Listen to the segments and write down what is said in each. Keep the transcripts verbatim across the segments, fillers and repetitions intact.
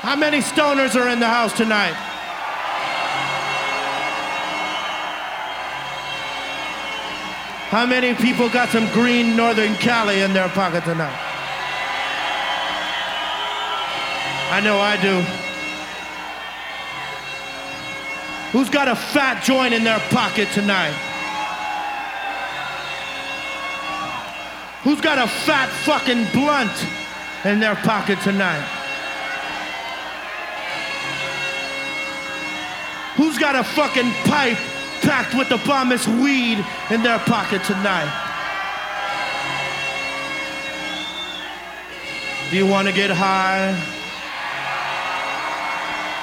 How many stoners are in the house tonight? How many people got some green Northern Cali in their pocket tonight? I know I do. Who's got a fat joint in their pocket tonight? Who's got a fat fucking blunt in their pocket tonight? Who's got a fucking pipe packed with the bombest weed in their pocket tonight? Do you want to get high?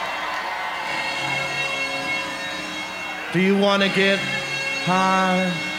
Do you want to get high?